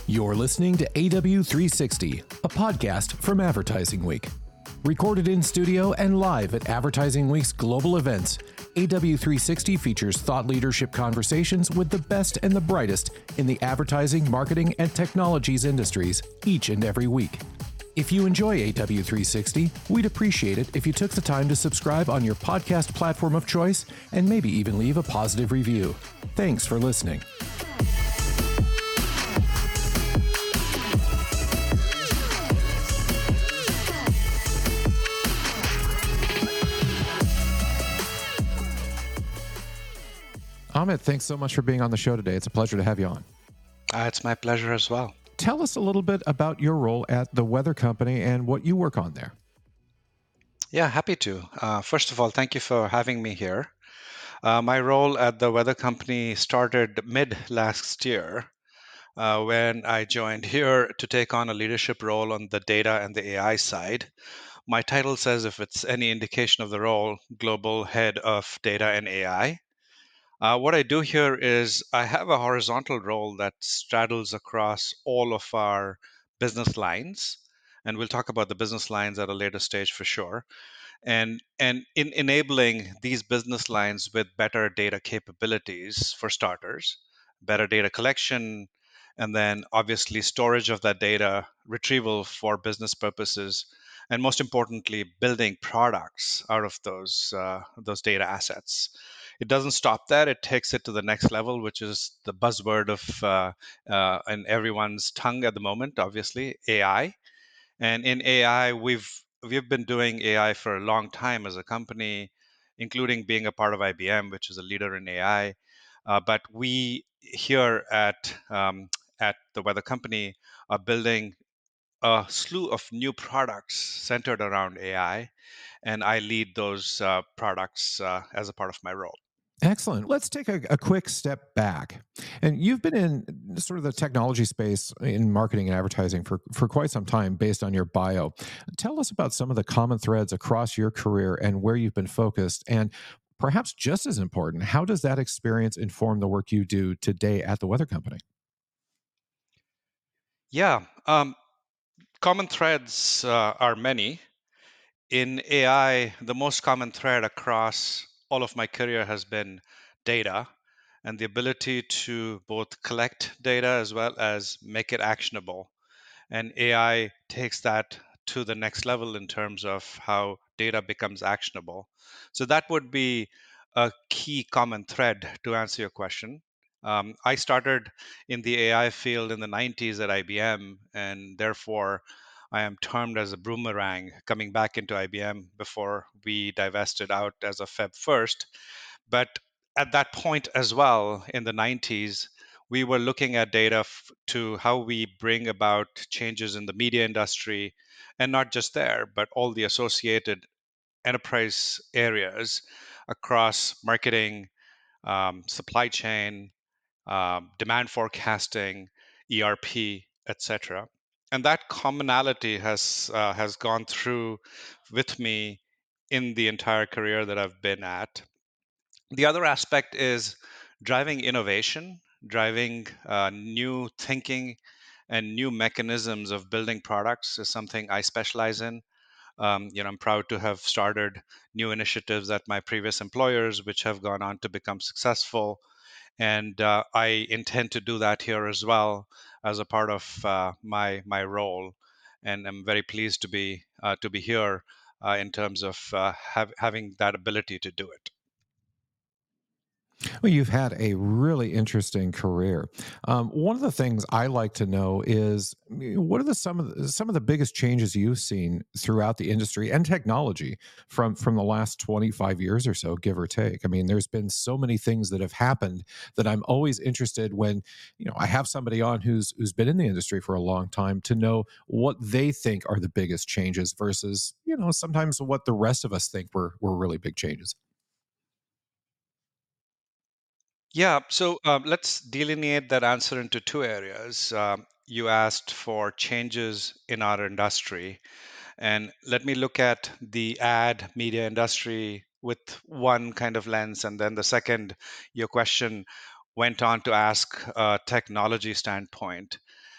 You're listening to AW360, a podcast from Advertising Week. Recorded in studio and live at Advertising Week's global events, AW360 features thought leadership conversations with the best and the brightest in the advertising, marketing, and technologies industries each and every week. If you enjoy AW360, we'd appreciate it if you took the time to subscribe on your podcast platform of choice and maybe even leave a positive review. Thanks for listening. Amit, thanks so much for being on the show today. It's a pleasure to have you on. It's my pleasure as well. Tell us a little bit about your role at The Weather Company and what you work on there. Yeah, happy to. First of all, thank you for having me here. My role at The Weather Company started mid last year when I joined here to take on a leadership role on the data and the AI side. My title says, if it's any indication of the role, Global Head of Data and AI. What I do here is I have a horizontal role that straddles across all of our business lines. And we'll talk about the business lines at a later stage for sure. And in enabling these business lines with better data capabilities, for starters, better data collection, and then obviously storage of that data, retrieval for business purposes, and most importantly, building products out of those data assets. It doesn't stop there. It takes it to the next level, which is the buzzword of in everyone's tongue at the moment, obviously, AI. And in AI, we've been doing AI for a long time as a company, including being a part of IBM, which is a leader in AI. But we here at the Weather Company are building a slew of new products centered around AI, and I lead those products as a part of my role. Excellent. Let's take a quick step back. And you've been in sort of the technology space in marketing and advertising for quite some time based on your bio. Tell us about some of the common threads across your career and where you've been focused. And perhaps just as important, how does that experience inform the work you do today at the Weather Company? Yeah, common threads are many. In AI, the most common thread across all of my career has been data and the ability to both collect data as well as make it actionable. And AI takes that to the next level in terms of how data becomes actionable. So that would be a key common thread to answer your question. I started in the AI field in the 90s at IBM, and therefore I am termed as a boomerang coming back into IBM before we divested out as of Feb 1st. But at that point as well, in the 90s, we were looking at data to how we bring about changes in the media industry, and not just there, but all the associated enterprise areas across marketing, supply chain, demand forecasting, ERP, etc. And that commonality has gone through with me in the entire career that I've been at. The other aspect is driving innovation, driving new thinking and new mechanisms of building products is something I specialize in. I'm proud to have started new initiatives at my previous employers, which have gone on to become successful. And I intend to do that here as well as a part of my role. And I'm very pleased to be here in terms of having that ability to do it. Well, you've had a really interesting career. One of the things I like to know is what are some of the biggest changes you've seen throughout the industry and technology from the last 25 years or so, give or take. I mean, there's been so many things that have happened that I'm always interested when I have somebody on who's been in the industry for a long time to know what they think are the biggest changes versus sometimes what the rest of us think were really big changes. Yeah, so let's delineate that answer into two areas. You asked for changes in our industry, and let me look at the ad media industry with one kind of lens, and then the second, your question went on to ask a technology standpoint.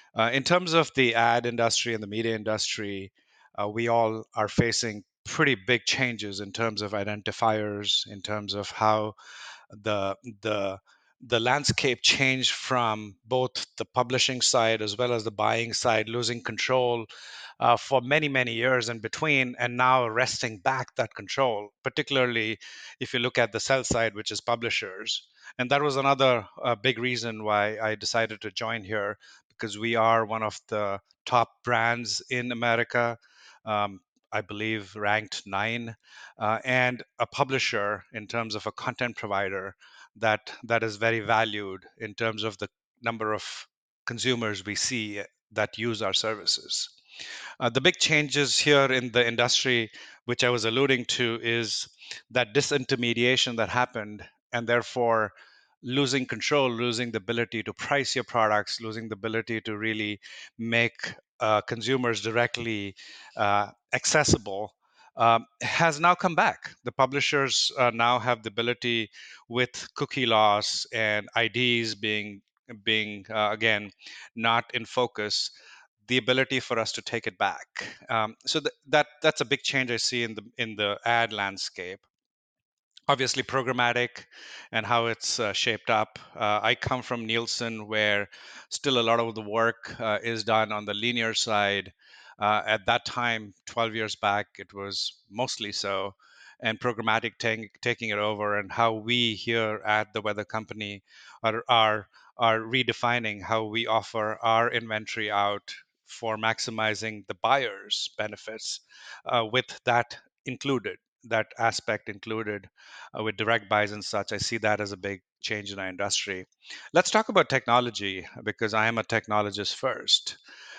In terms of the ad industry and the media industry, we all are facing pretty big changes in terms of identifiers, in terms of how the the the landscape changed from both the publishing side as well as the buying side, losing control for many years in between, and now wresting back that control, particularly if you look at the sell side, which is publishers. And that was another big reason why I decided to join here, because we are one of the top brands in America. Um, I believe ranked 9, and a publisher in terms of a content provider that is very valued in terms of the number of consumers we see that use our services. The big changes here in the industry, which I was alluding to, is that disintermediation that happened, and therefore losing control, losing the ability to price your products, losing the ability to really make consumers directly accessible. Has now come back. The publishers now have the ability, with cookie loss and IDs being again not in focus, the ability for us to take it back. So that's a big change I see in the ad landscape. Obviously, programmatic and how it's shaped up. I come from Nielsen, where still a lot of the work is done on the linear side. At that time, 12 years back, it was mostly so, and programmatic taking it over, and how we here at the Weather Company are redefining how we offer our inventory out for maximizing the buyer's benefits, with that aspect included, with direct buys and such. I see that as a big change in our industry. Let's talk about technology, because I am a technologist first.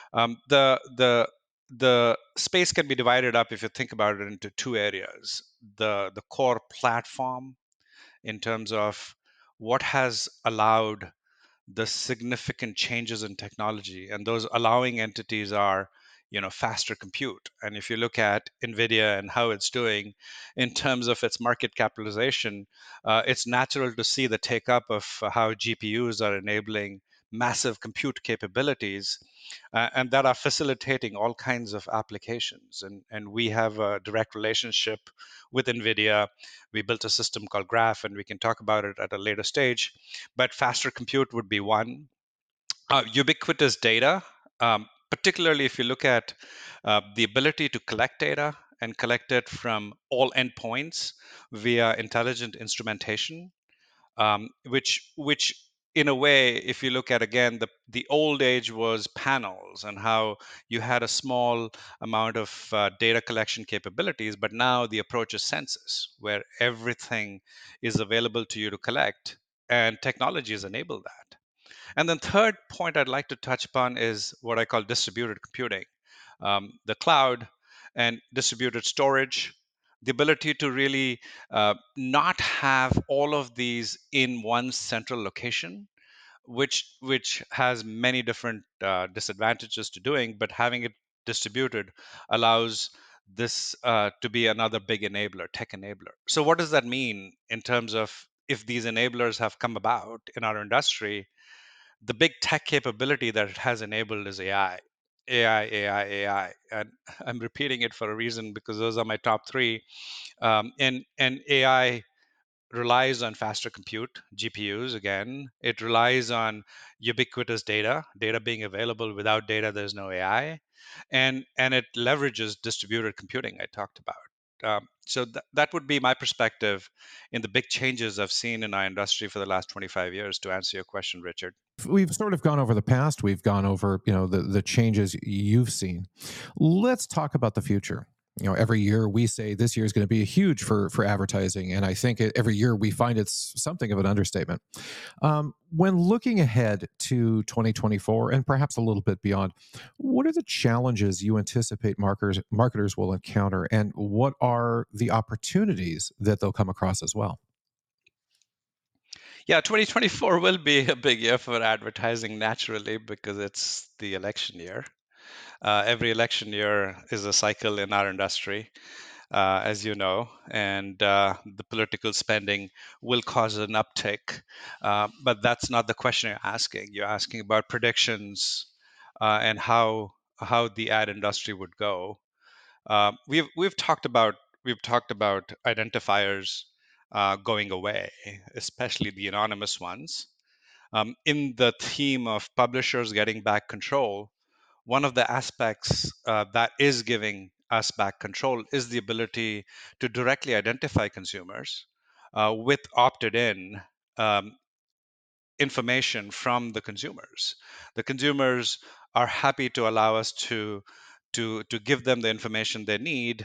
The space can be divided up, if you think about it, into two areas: the core platform, in terms of what has allowed the significant changes in technology, and those allowing entities are, faster compute. And if you look at Nvidia and how it's doing in terms of its market capitalization, it's natural to see the take up of how GPUs are enabling massive compute capabilities, and that are facilitating all kinds of applications. And we have a direct relationship with Nvidia. We built a system called Graph, and we can talk about it at a later stage. But faster compute would be one. Ubiquitous data, particularly if you look at the ability to collect data and collect it from all endpoints via intelligent instrumentation, which in a way, if you look at, again, the old age was panels, and how you had a small amount of data collection capabilities, but now the approach is census, where everything is available to you to collect, and technology has enabled that. And then third point I'd like to touch upon is what I call distributed computing, the cloud and distributed storage, the ability to really not have all of these in one central location, which has many different disadvantages to doing, but having it distributed allows this to be another big enabler, tech enabler. So what does that mean in terms of, if these enablers have come about in our industry? The big tech capability that it has enabled is AI. AI, AI, AI. And I'm repeating it for a reason, because those are my top three. And AI relies on faster compute, GPUs again. It relies on ubiquitous data being available. Without data, there's no AI. And it leverages distributed computing I talked about. So that would be my perspective in the big changes I've seen in our industry for the last 25 years, to answer your question, Richard. We've sort of gone over the past. We've gone over, the changes you've seen. Let's talk about the future. Every year we say this year is going to be huge for advertising, and I think every year we find it's something of an understatement. When looking ahead to 2024 and perhaps a little bit beyond, what are the challenges you anticipate marketers will encounter, and what are the opportunities that they'll come across as well? Yeah, 2024 will be a big year for advertising, naturally, because it's the election year. Every election year is a cycle in our industry, as you know, and the political spending will cause an uptick. But that's not the question you're asking. You're asking about predictions, and how the ad industry would go. We've talked about identifiers going away, especially the anonymous ones. In the theme of publishers getting back control, one of the aspects that is giving us back control is the ability to directly identify consumers with opted in um, information from the consumers. The consumers are happy to allow us to give them the information they need,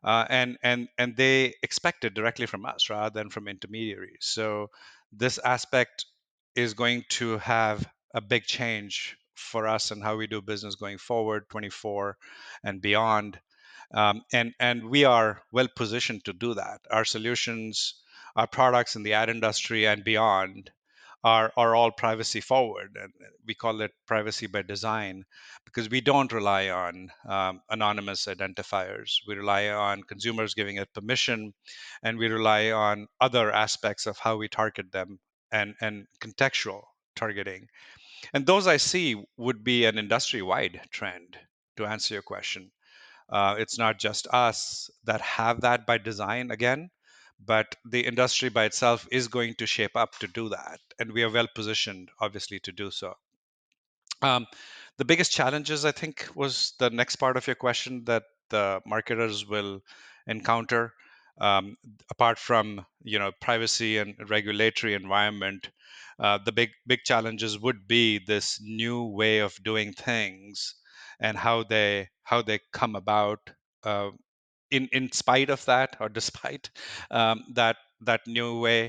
and they expect it directly from us rather than from intermediaries. So this aspect is going to have a big change for us and how we do business going forward, 24 and beyond. And we are well positioned to do that. Our solutions, our products in the ad industry and beyond are all privacy forward, and we call it privacy by design because we don't rely on anonymous identifiers. We rely on consumers giving it permission, and we rely on other aspects of how we target them and contextual targeting. And those I see would be an industry wide trend. To answer your question, it's not just us that have that by design again, but the industry by itself is going to shape up to do that. And we are well positioned, obviously, to do so. Um, the biggest challenges, I think, was the next part of your question that the marketers will encounter. Apart from privacy and regulatory environment, the big challenges would be this new way of doing things and how they come about. Uh, in spite of that or despite that new way,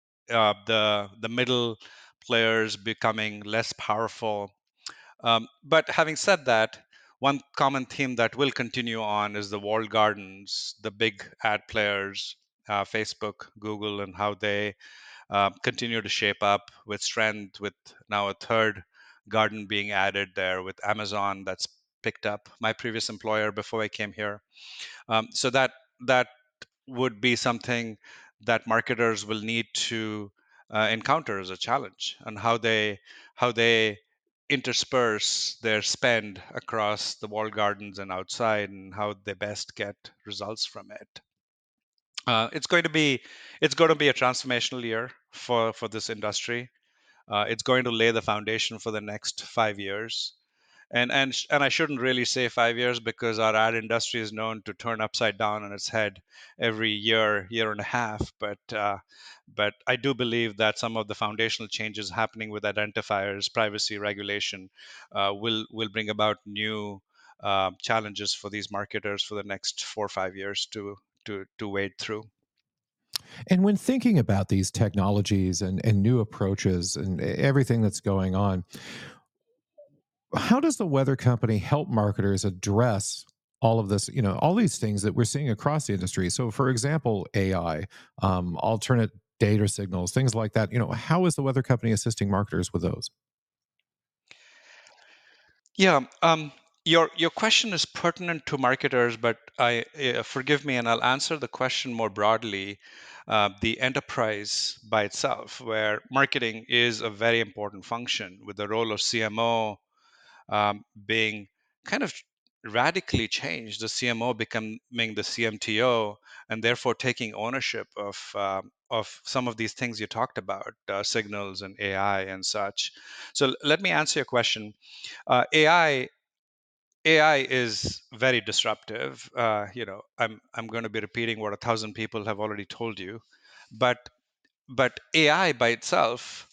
the middle players becoming less powerful. But having said that, one common theme that will continue on is the walled gardens, the big ad players, Facebook, Google, and how they continue to shape up with strength, with now a third garden being added there with Amazon that's picked up my previous employer before I came here. So that would be something that marketers will need to encounter as a challenge, and how they intersperse their spend across the walled gardens and outside, and how they best get results from it. It's going to be a transformational year for this industry. It's going to lay the foundation for the next 5 years. And I shouldn't really say 5 years because our ad industry is known to turn upside down on its head every year and a half. But I do believe that some of the foundational changes happening with identifiers, privacy regulation, will bring about new challenges for these marketers for the next 4 or 5 years to wade through. And when thinking about these technologies and new approaches and everything that's going on, how does the weather company help marketers address all of this, all these things that we're seeing across the industry? So, for example, AI, alternate data signals, things like that. How is the weather company assisting marketers with those? Yeah, your question is pertinent to marketers, but I forgive me, and I'll answer the question more broadly. The enterprise by itself, where marketing is a very important function, with the role of CMO being kind of radically changed, the CMO becoming the CMTO, and therefore taking ownership of some of these things you talked about, signals and AI and such. So let me answer your question. AI is very disruptive. I'm going to be repeating what 1,000 people have already told you, but AI by itself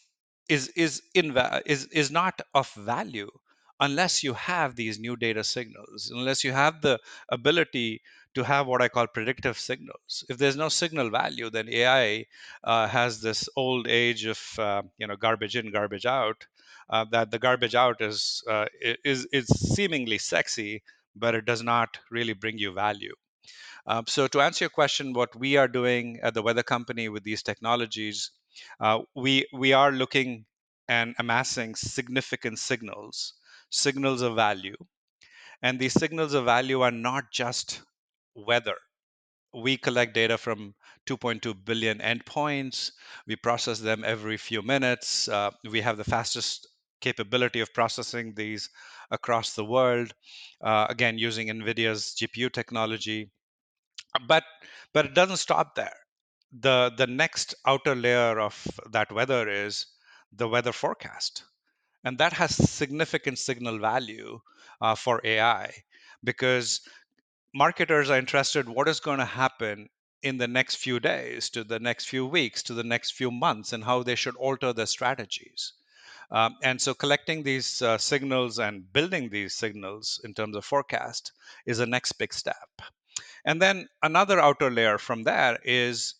is not of value unless you have these new data signals, unless you have the ability to have what I call predictive signals. If there's no signal value, then AI has this old age of garbage in, garbage out. That the garbage out is seemingly sexy, but it does not really bring you value. So, to answer your question, what we are doing at the weather company with these technologies, we are looking and amassing significant signals of value, and these signals of value are not just weather. We collect data from 2.2 billion endpoints. We process them every few minutes. We have the fastest capability of processing these across the world, again, using NVIDIA's GPU technology. But it doesn't stop there. The next outer layer of that weather is the weather forecast, and that has significant signal value for AI, because marketers are interested what is going to happen in the next few days, to the next few weeks, to the next few months, and how they should alter their strategies. And so collecting these signals and building these signals in terms of forecast is the next big step. And then another outer layer from there is,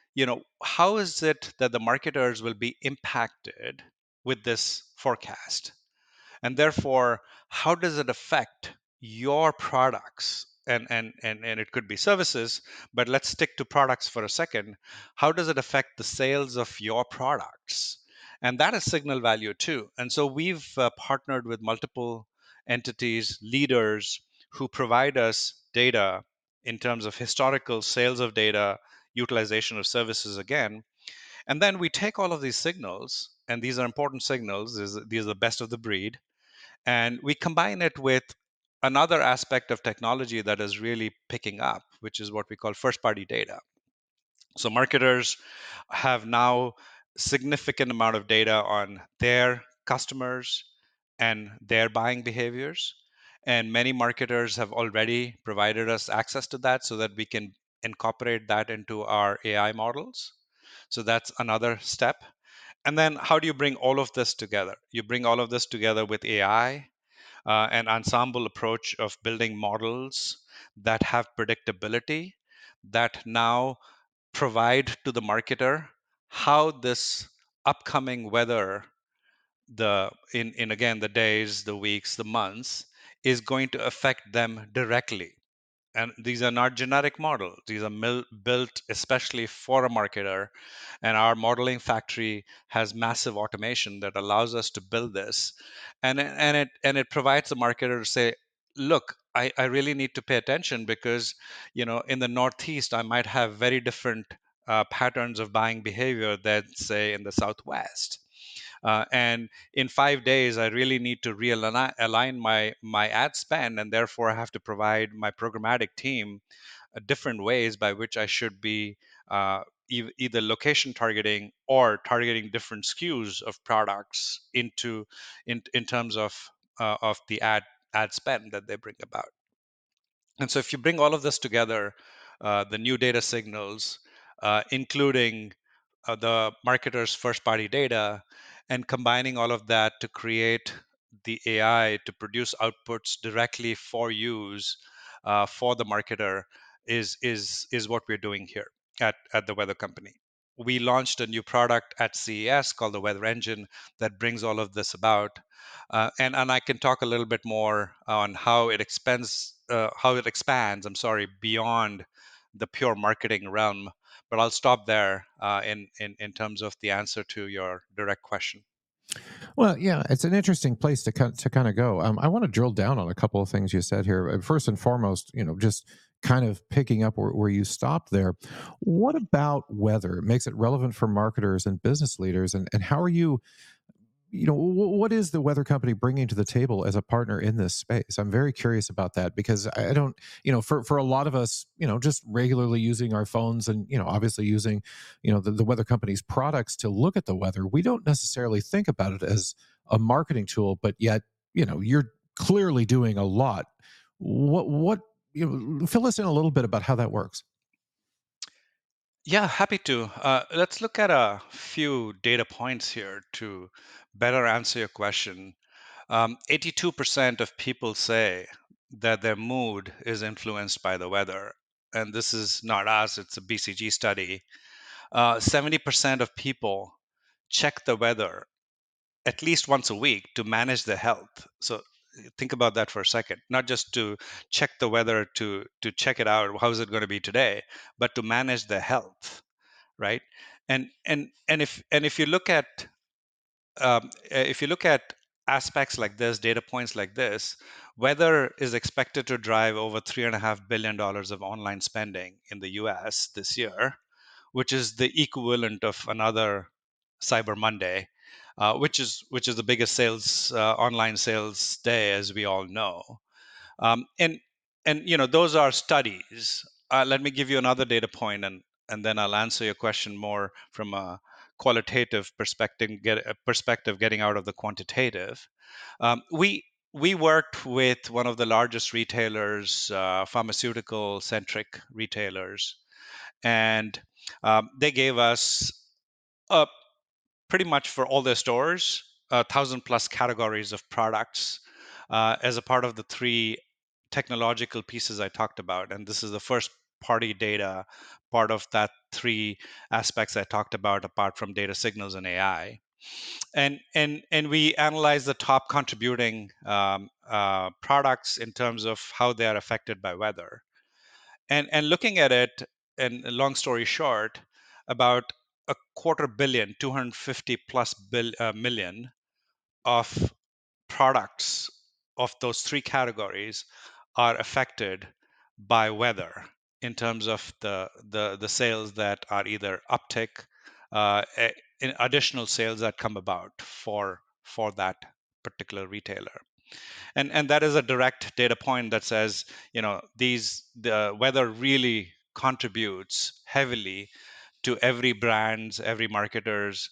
how is it that the marketers will be impacted with this forecast? And therefore, how does it affect your products? And it could be services, but let's stick to products for a second. How does it affect the sales of your products? And that is signal value too. And so we've partnered with multiple entities, leaders, who provide us data in terms of historical sales of data, utilization of services again. And then we take all of these signals, and these are important signals, these are the best of the breed, and we combine it with another aspect of technology that is really picking up, which is what we call first party data. So marketers have now significant amount of data on their customers and their buying behaviors. And many marketers have already provided us access to that so that we can incorporate that into our AI models. So that's another step. And then how do you bring all of this together? You bring all of this together with AI, an ensemble approach of building models that have predictability, that now provide to the marketer how this upcoming weather, the in again the days, the weeks, the months, is going to affect them directly. And these are not generic models, these are built especially for a marketer. And our modeling factory has massive automation that allows us to build this. And it provides the marketer to say, look, I really need to pay attention, because in the Northeast I might have very different patterns of buying behavior than, say, in the Southwest. And in 5 days, I really need to realign my ad spend, and therefore I have to provide my programmatic team different ways by which I should be either location targeting or targeting different SKUs of products in terms of the ad spend that they bring about. And so if you bring all of this together, the new data signals, including the marketer's first party data, and combining all of that to create the AI to produce outputs directly for use for the marketer, is what we're doing here at the Weather Company. We launched a new product at CES called the Weather Engine that brings all of this about, and I can talk a little bit more on how it expands. I'm sorry, beyond the pure marketing realm, but I'll stop there in terms of the answer to your direct question. Well, yeah, it's an interesting place to kind of go. I want to drill down on a couple of things you said here. First and foremost, just kind of picking up where you stopped there. What about weather makes it relevant for marketers and business leaders, and how are you? What is the weather company bringing to the table as a partner in this space? I'm very curious about that, because I don't, for a lot of us, just regularly using our phones and, obviously using, the weather company's products to look at the weather, we don't necessarily think about it as a marketing tool, but yet, you're clearly doing a lot. What, fill us in a little bit about how that works. Yeah, happy to. Let's look at a few data points here to better answer your question. 82% of people say that their mood is influenced by the weather. And this is not us, it's a BCG study. 70% of people check the weather at least once a week to manage their health. So think about that for a second. Not just to check the weather to check it out, how is it going to be today, but to manage their health, right? And if you look at aspects like this, data points like this, weather is expected to drive over $3.5 billion of online spending in the US this year, which is the equivalent of another Cyber Monday. which is the biggest sales online sales day, as we all know. And those are studies. Let me give you another data point, and then I'll answer your question more from a qualitative perspective, getting out of the quantitative. We worked with one of the largest retailers, pharmaceutical centric retailers, and they gave us a pretty much for all their stores, 1,000+ categories of products as a part of the three technological pieces I talked about. And this is the first party data part of that three aspects I talked about, apart from data signals and AI. And we analyze the top contributing products in terms of how they are affected by weather. And looking at it, and long story short, about a quarter billion, 250 plus million of products of those three categories are affected by weather in terms of the sales that are either uptick, in additional sales that come about for that particular retailer. And that is a direct data point that says, the weather really contributes heavily to every brand's, every marketer's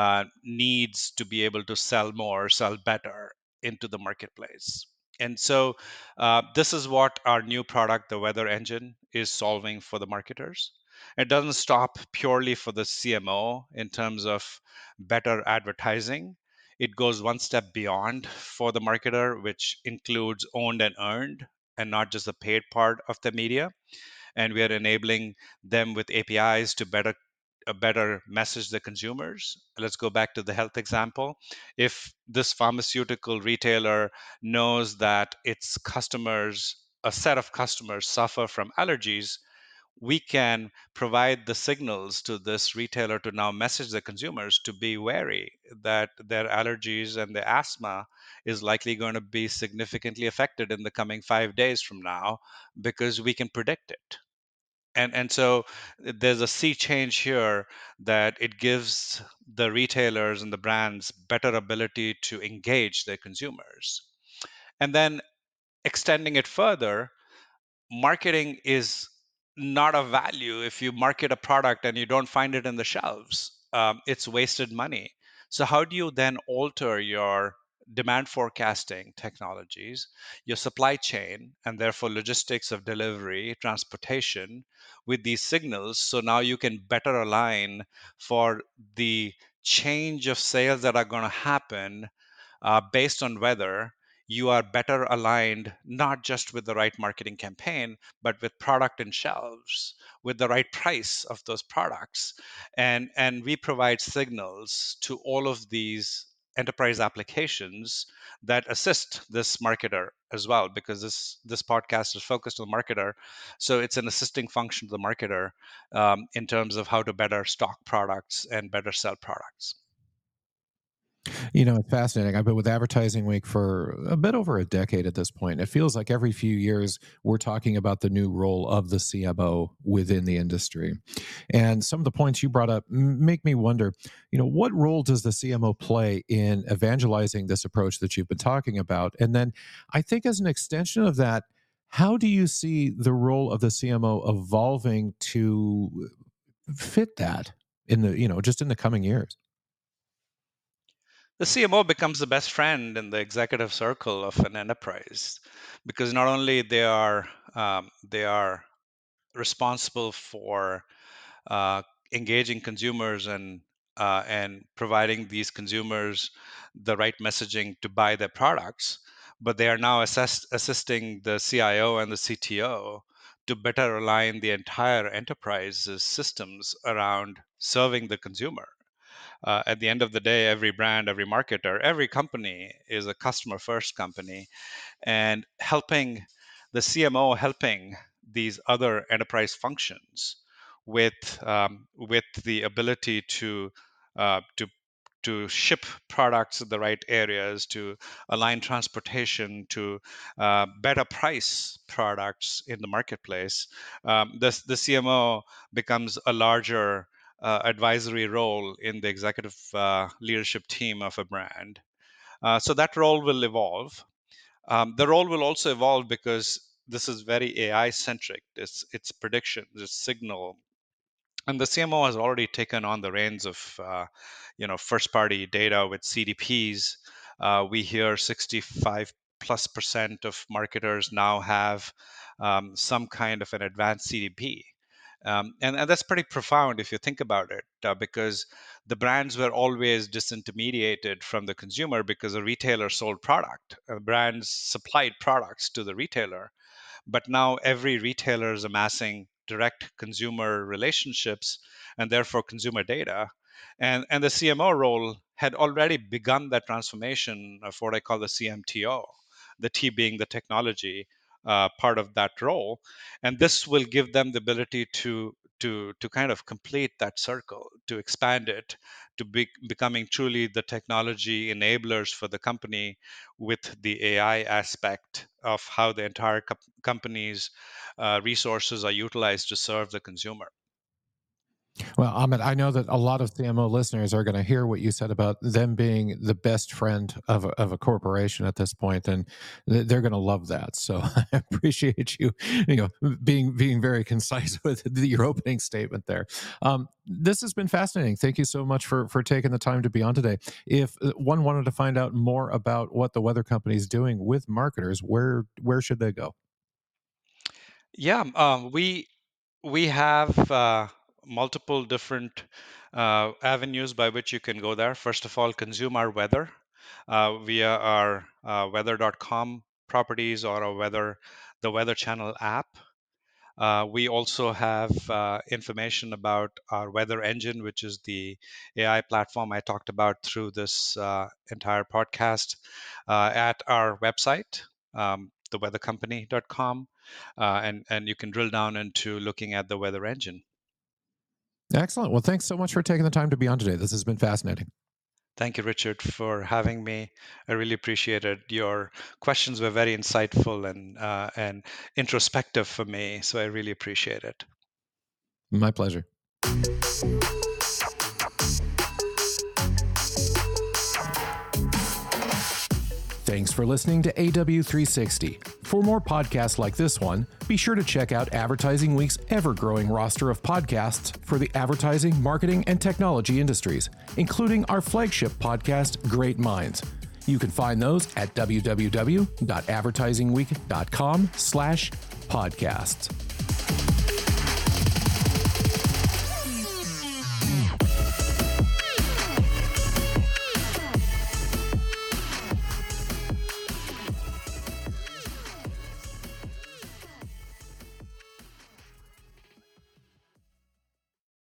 needs to be able to sell more, sell better into the marketplace. And so this is what our new product, the Weather Engine, is solving for the marketers. It doesn't stop purely for the CMO in terms of better advertising. It goes one step beyond for the marketer, which includes owned and earned, and not just the paid part of the media. And we are enabling them with APIs to better message the consumers. Let's go back to the health example. If this pharmaceutical retailer knows that its customers, a set of customers, suffer from allergies, we can provide the signals to this retailer to now message the consumers to be wary that their allergies and their asthma is likely going to be significantly affected in the coming 5 days from now, because we can predict it. And so there's a sea change here, that it gives the retailers and the brands better ability to engage their consumers. And then extending it further, marketing is not a value if you market a product and you don't find it in the shelves. It's wasted money. So how do you then alter your demand forecasting technologies, your supply chain, and therefore logistics of delivery, transportation, with these signals, so now you can better align for the change of sales that are going to happen based on weather? You are better aligned not just with the right marketing campaign, but with product and shelves, with the right price of those products. And we provide signals to all of these enterprise applications that assist this marketer as well, because this podcast is focused on the marketer. So it's an assisting function to the marketer in terms of how to better stock products and better sell products. It's fascinating. I've been with Advertising Week for a bit over a decade at this point. It feels like every few years we're talking about the new role of the CMO within the industry. And some of the points you brought up make me wonder, what role does the CMO play in evangelizing this approach that you've been talking about? And then I think as an extension of that, how do you see the role of the CMO evolving to fit that in the, just in the coming years? The CMO becomes the best friend in the executive circle of an enterprise, because not only they are responsible for engaging consumers and providing these consumers the right messaging to buy their products, but they are now assisting the CIO and the CTO to better align the entire enterprise's systems around serving the consumer. At the end of the day, every brand, every marketer, every company is a customer first company, and helping the CMO, helping these other enterprise functions with the ability uh, to to ship products in the right areas, to align transportation, to better price products in the marketplace. The CMO becomes a larger advisory role in the executive leadership team of a brand. So that role will evolve. The role will also evolve because this is very AI centric. It's prediction, it's signal, and the CMO has already taken on the reins of first party data with CDPs. We hear 65+% of marketers now have some kind of an advanced CDP. And that's pretty profound if you think about it, because the brands were always disintermediated from the consumer because a retailer sold product. Brands supplied products to the retailer, but now every retailer is amassing direct consumer relationships and therefore consumer data. And the CMO role had already begun that transformation of what I call the CMTO, the T being the technology part of that role. And this will give them the ability to kind of complete that circle, to expand it, to becoming truly the technology enablers for the company with the AI aspect of how the entire company's resources are utilized to serve the consumer. Well, Ahmed, I know that a lot of CMO listeners are going to hear what you said about them being the best friend of a corporation at this point, and they're going to love that. So I appreciate you, being very concise with your opening statement there. This has been fascinating. Thank you so much for taking the time to be on today. If one wanted to find out more about what the Weather Company is doing with marketers, where should they go? Yeah, we have multiple different avenues by which you can go there. First of all, consume our weather via our weather.com properties or the Weather Channel app. We also have information about our weather engine, which is the AI platform I talked about through this entire podcast, at our website, theweathercompany.com. And you can drill down into looking at the weather engine. Excellent. Well, thanks so much for taking the time to be on today. This has been fascinating. Thank you, Richard, for having me. I really appreciate it. Your questions were very insightful and introspective for me, so I really appreciate it. My pleasure. Thanks for listening to AW360. For more podcasts like this one, be sure to check out Advertising Week's ever-growing roster of podcasts for the advertising, marketing, and technology industries, including our flagship podcast, Great Minds. You can find those at www.advertisingweek.com/podcasts.